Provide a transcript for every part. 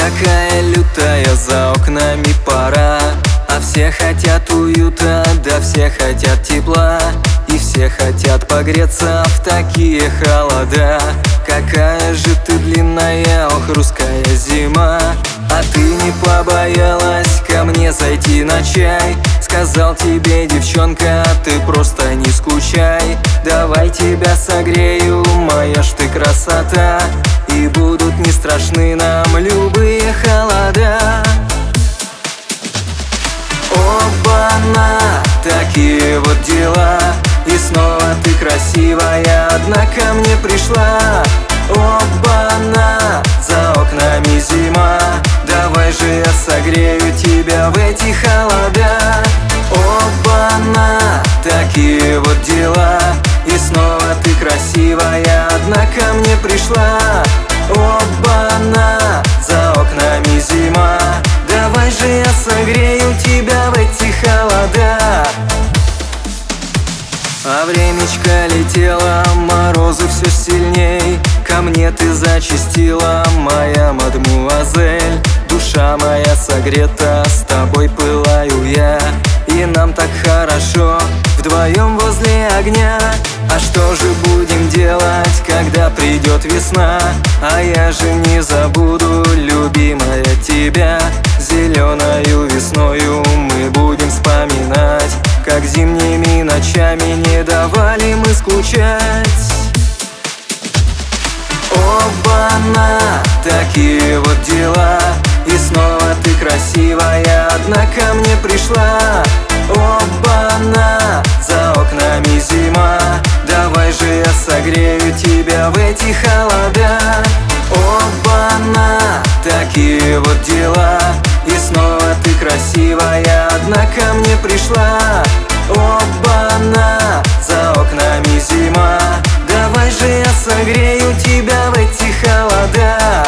Какая лютая за окнами пора, а все хотят уюта, да все хотят тепла, и все хотят погреться в такие холода. Какая же ты длинная, ох, русская зима. А ты не побоялась ко мне зайти на чай? Сказал тебе, девчонка, ты просто не скучай. Давай тебя согрею, моя ж ты красота, и будут не страшны нам любые холода. Оба-на, такие вот дела, и снова ты красивая одна ко мне пришла. Оба-на, за окнами зима, давай же я согрею тебя в эти холода. Оба-на, такие вот дела, и снова ты красивая одна ко мне пришла. Оба-на, за окнами зима, давай же я согрею тебя в эти холода. А времечко летело, морозы все сильней, ко мне ты зачастила, моя мадмуазель. Душа моя согрета, с тобой пылаю я, и нам так хорошо вдвоем возле огня. А что же будем делать, когда придет весна? А я же не забуду, любимая, тебя. Зеленою весною мы будем вспоминать, как зимними ночами не давали мы скучать. Оба-на, такие вот дела, и снова ты красивая одна ко мне пришла. Оба-на, за окнами зима, давай же я согрею тебя в эти холода. Оба-на, такие вот дела, и снова ты красивая одна ко мне пришла. Оба-на, за окнами зима, давай же я согрею тебя в эти холода.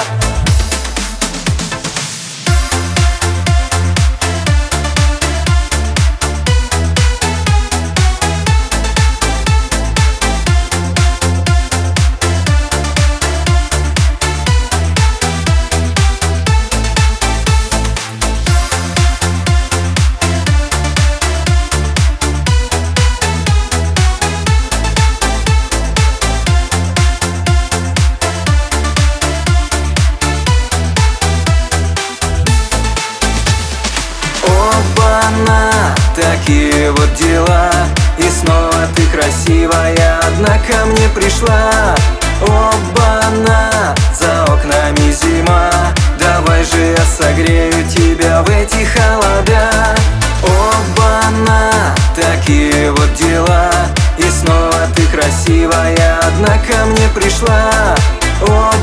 Оба-на, такие вот дела, и снова ты красивая одна ко мне пришла. Оба-на, за окнами зима, давай же я согрею тебя в эти холода. Оба-на, такие вот дела, и снова ты красивая одна ко мне пришла.